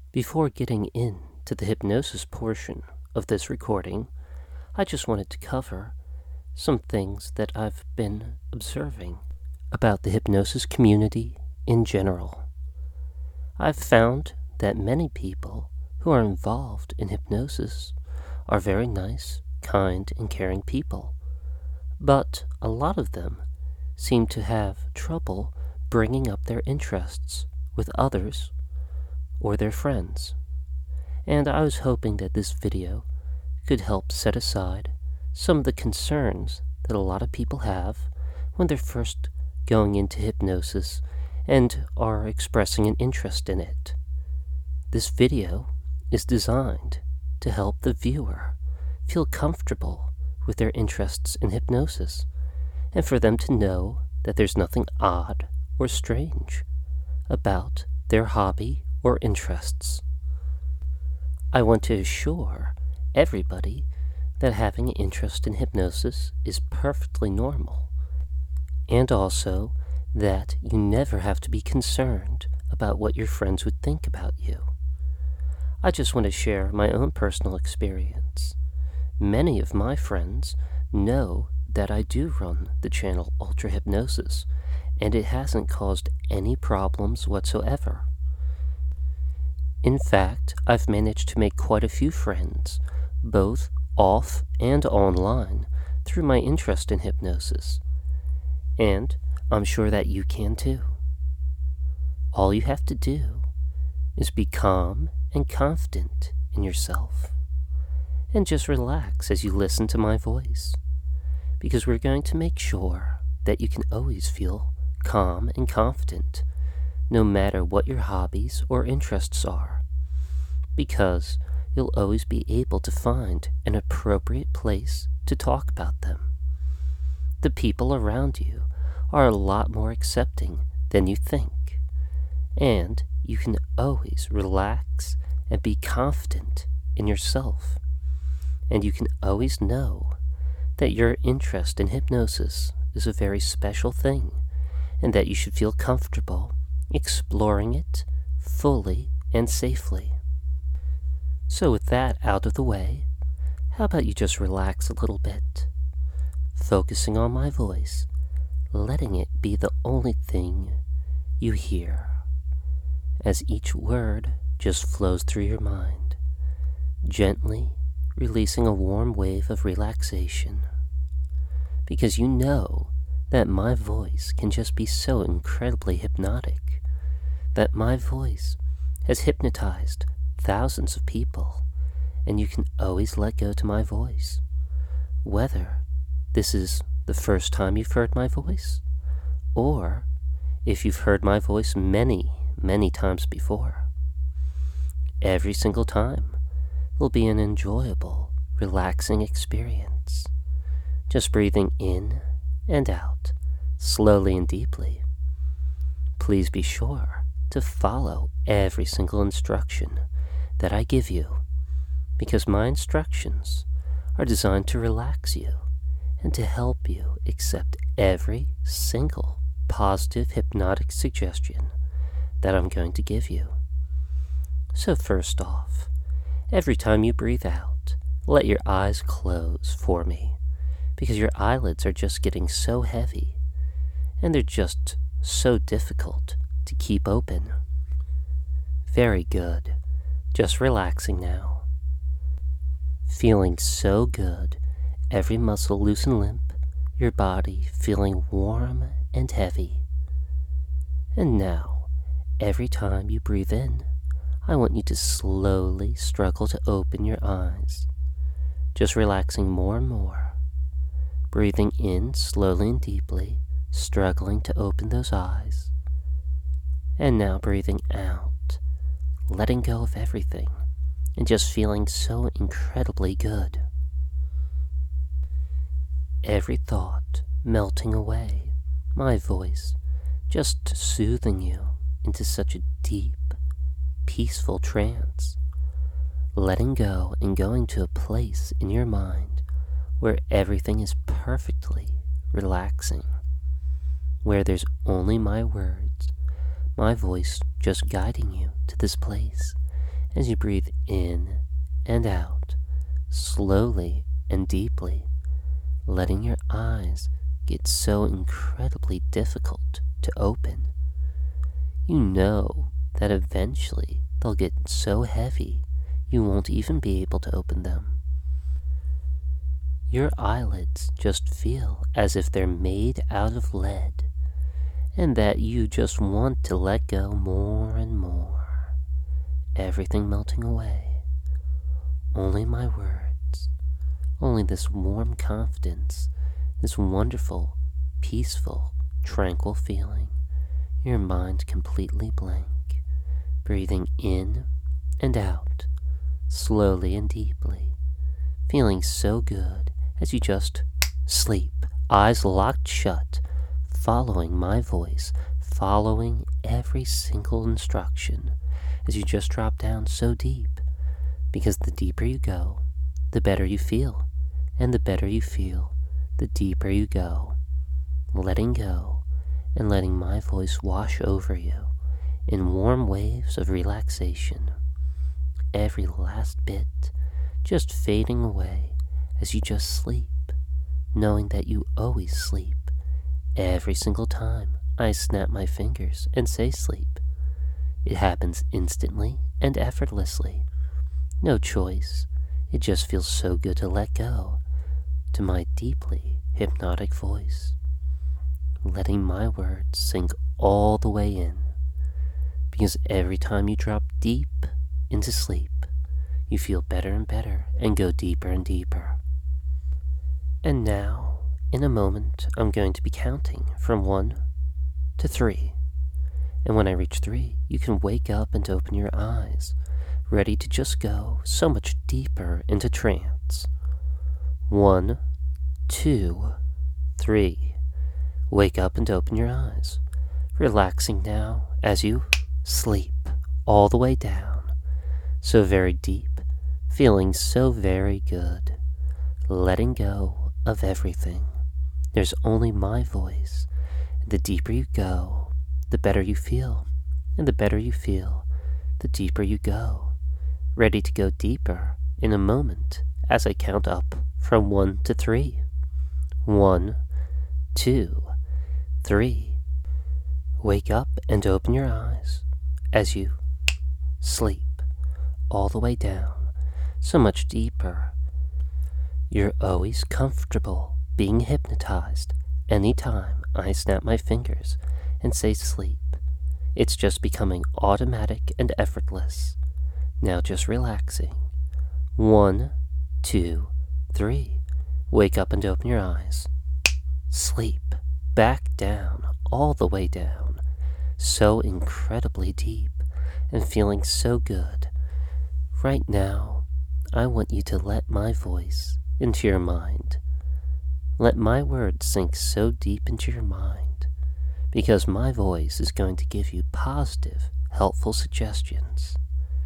Before getting into the hypnosis portion of this recording, I just wanted to cover some things that I've been observing about the hypnosis community in general. I've found that many people who are involved in hypnosis are very nice, kind, and caring people, but a lot of them seem to have trouble bringing up their interests with others or their friends. And I was hoping that this video could help set aside some of the concerns that a lot of people have when they're first going into hypnosis and are expressing an interest in it. This video is designed to help the viewer feel comfortable with their interests in hypnosis, and for them to know that there's nothing odd or strange about their hobby or interests. I want to assure everybody that having an interest in hypnosis is perfectly normal, and also that you never have to be concerned about what your friends would think about you. I just want to share my own personal experience. Many of my friends know that I do run the channel Ultra Hypnosis, and it hasn't caused any problems whatsoever. In fact, I've managed to make quite a few friends, both off and online, through my interest in hypnosis. And I'm sure that you can too. All you have to do is be calm and confident in yourself, and just relax as you listen to my voice, because we're going to make sure that you can always feel calm and confident, no matter what your hobbies or interests are, because you'll always be able to find an appropriate place to talk about them. The people around you are a lot more accepting than you think, and you can always relax and be confident in yourself, and you can always know that your interest in hypnosis is a very special thing, and that you should feel comfortable exploring it fully and safely. So with that out of the way, how about you just relax a little bit, focusing on my voice, letting it be the only thing you hear, as each word just flows through your mind, gently releasing a warm wave of relaxation, because you know that my voice can just be so incredibly hypnotic, that my voice has hypnotized thousands of people, and you can always let go to my voice, whether this is the first time you've heard my voice, or if you've heard my voice many, many times before. Every single time will be an enjoyable, relaxing experience, just breathing in and out, slowly and deeply. Please be sure to follow every single instruction that I give you, because my instructions are designed to relax you and to help you accept every single positive hypnotic suggestion that I'm going to give you. So first off, every time you breathe out, let your eyes close for me, because your eyelids are just getting so heavy, and they're just so difficult to keep open. Very good. Just relaxing now. Feeling so good, every muscle loose and limp, your body feeling warm and heavy. And now, every time you breathe in, I want you to slowly struggle to open your eyes, just relaxing more and more, breathing in slowly and deeply, struggling to open those eyes, and now breathing out, letting go of everything, and just feeling so incredibly good. Every thought melting away, my voice just soothing you into such a deep, peaceful trance, letting go and going to a place in your mind where everything is perfectly relaxing, where there's only my words, my voice just guiding you to this place, as you breathe in and out, slowly and deeply, letting your eyes get so incredibly difficult to open. You know that eventually they'll get so heavy you won't even be able to open them. Your eyelids just feel as if they're made out of lead, and that you just want to let go more and more, everything melting away. Only my words, only this warm confidence, this wonderful, peaceful, tranquil feeling, your mind completely blank, breathing in and out, slowly and deeply, feeling so good as you just sleep, eyes locked shut, following my voice, following every single instruction as you just drop down so deep, because the deeper you go, the better you feel, and the better you feel, the deeper you go, letting go and letting my voice wash over you in warm waves of relaxation, every last bit just fading away as you just sleep, knowing that you always sleep every single time I snap my fingers and say sleep. It happens instantly and effortlessly. No choice. It just feels so good to let go to my deeply hypnotic voice, letting my words sink all the way in, because every time you drop deep into sleep, you feel better and better and go deeper and deeper. And now, in a moment, I'm going to be counting from 1 to 3. And when I reach 3, you can wake up and open your eyes, ready to just go so much deeper into trance. 1, 2, 3. Wake up and open your eyes, relaxing now as you sleep all the way down, so very deep, feeling so very good, letting go of everything. There's only my voice. The deeper you go, the better you feel, and the better you feel, the deeper you go, ready to go deeper in a moment as I count up from 1 to 3. 1, 2, 3. Wake up and open your eyes as you sleep all the way down, so much deeper. You're always comfortable being hypnotized anytime I snap my fingers and say sleep. It's just becoming automatic and effortless. Now just relaxing. 1, 2, 3. Wake up and open your eyes. Sleep. Back down, all the way down. So incredibly deep and feeling so good. Right now, I want you to let my voice into your mind. Let my words sink so deep into your mind, because my voice is going to give you positive, helpful suggestions.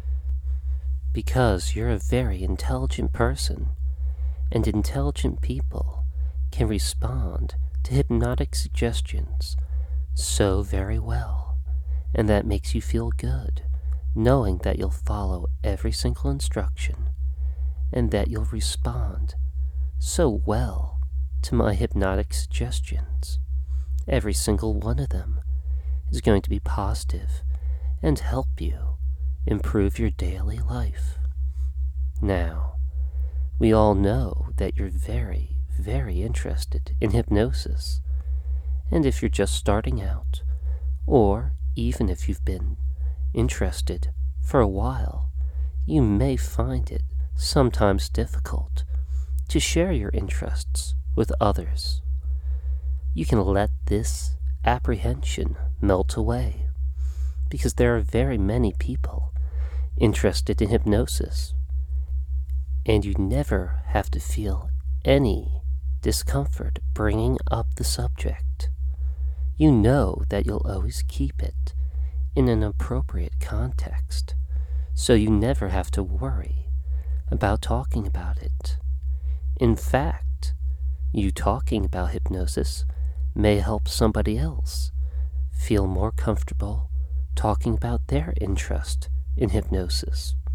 Because you're a very intelligent person, and intelligent people can respond to hypnotic suggestions so very well, and that makes you feel good, knowing that you'll follow every single instruction, and that you'll respond so well to my hypnotic suggestions. Every single one of them is going to be positive and help you improve your daily life. Now, we all know that you're very, very interested in hypnosis, and if you're just starting out, or even if you've been interested for a while, you may find it sometimes difficult to share your interests with others. You can let this apprehension melt away, because there are very many people interested in hypnosis, and you never have to feel any discomfort bringing up the subject. You know that you'll always keep it in an appropriate context, so you never have to worry about talking about it. In fact, you talking about hypnosis may help somebody else feel more comfortable talking about their interest in hypnosis.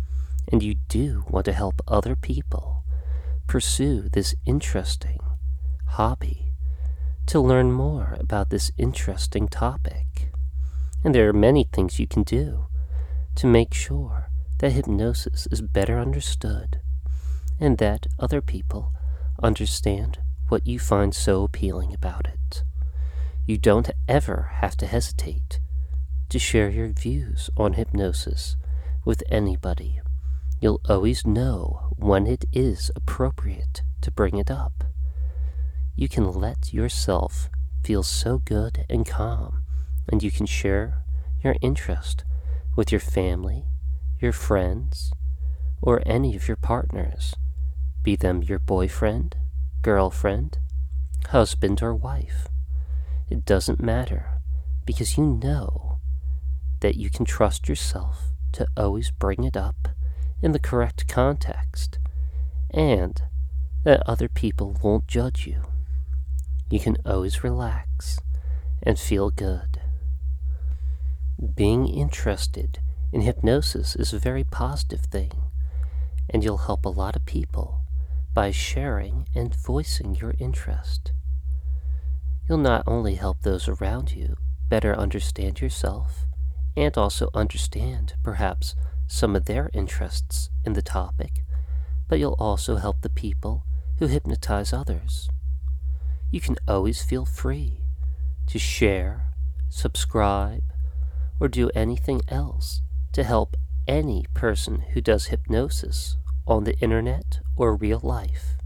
and you do want to help other people pursue this interesting hobby, to learn more about this interesting topic. And there are many things you can do to make sure that hypnosis is better understood and that other people understand what you find so appealing about it. You don't ever have to hesitate to share your views on hypnosis with anybody. You'll always know when it is appropriate to bring it up. You can let yourself feel so good and calm, and you can share your interest with your family, your friends, or any of your partners, be them your boyfriend, girlfriend, husband, or wife. It doesn't matter, because you know that you can trust yourself to always bring it up in the correct context, and that other people won't judge you. You can always relax and feel good. Being interested in hypnosis is a very positive thing, and you'll help a lot of people by sharing and voicing your interest. You'll not only help those around you better understand yourself, and also understand perhaps some of their interests in the topic, but you'll also help the people who hypnotize others. You can always feel free to share, subscribe, or do anything else to help any person who does hypnosis on the internet or real life.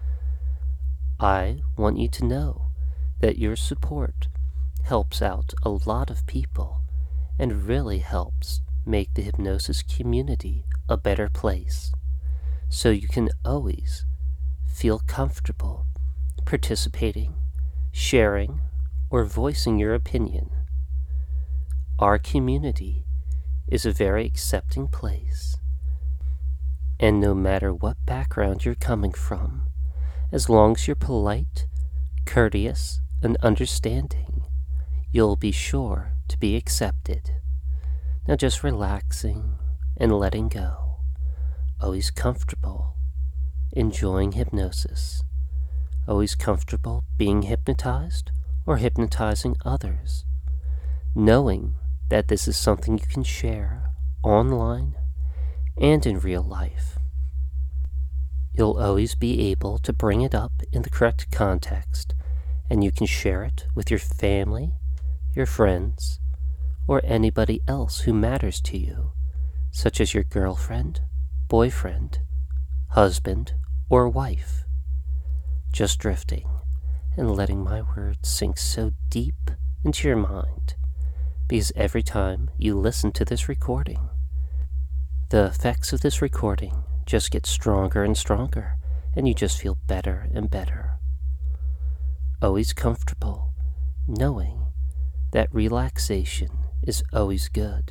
I want you to know that your support helps out a lot of people and really helps make the hypnosis community a better place, so you can always feel comfortable participating, sharing, or voicing your opinion. Our community is a very accepting place, and no matter what background you're coming from, as long as you're polite, courteous, and understanding, you'll be sure to be accepted. Now just relaxing and letting go, always comfortable, enjoying hypnosis, always comfortable being hypnotized or hypnotizing others, knowing that this is something you can share online and in real life. You'll always be able to bring it up in the correct context, and you can share it with your family, your friends, or anybody else who matters to you, such as your girlfriend, boyfriend, husband, or wife. Just drifting and letting my words sink so deep into your mind, because every time you listen to this recording, the effects of this recording just get stronger and stronger, and you just feel better and better. Always comfortable, knowing that relaxation is always good.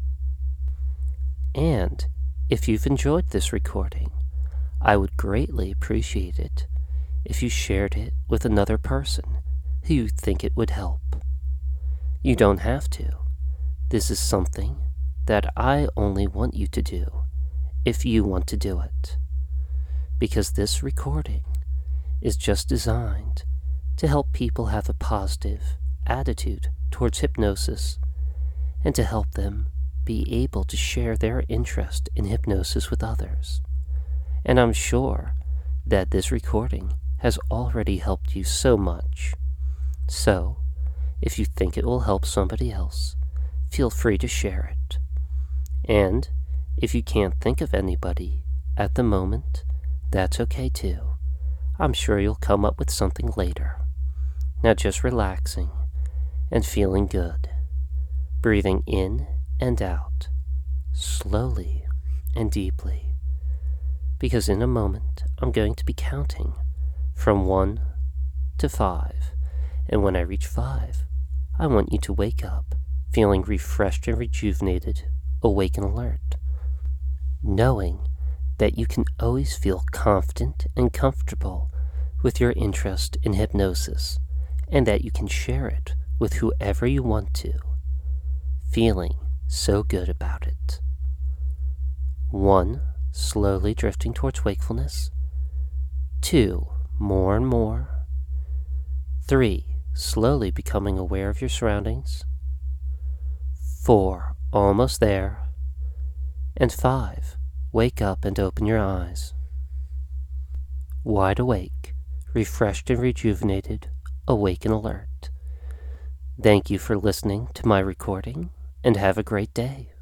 And if you've enjoyed this recording, I would greatly appreciate it if you shared it with another person who you think it would help. You don't have to. This is something that I only want you to do if you want to do it, because this recording is just designed to help people have a positive attitude towards hypnosis and to help them be able to share their interest in hypnosis with others. And I'm sure that this recording has already helped you so much. So, if you think it will help somebody else, feel free to share it. And if you can't think of anybody at the moment, that's okay too. I'm sure you'll come up with something later. Now just relaxing and feeling good, breathing in and out, slowly and deeply, because in a moment I'm going to be counting from 1 to 5, and when I reach 5, I want you to wake up feeling refreshed and rejuvenated, awake and alert, knowing that you can always feel confident and comfortable with your interest in hypnosis, and that you can share it with whoever you want to, feeling so good about it. 1, slowly drifting towards wakefulness. 2, more and more. 3, slowly becoming aware of your surroundings. 4, almost there. And 5, wake up and open your eyes. Wide awake, refreshed and rejuvenated, awake and alert. Thank you for listening to my recording, and have a great day.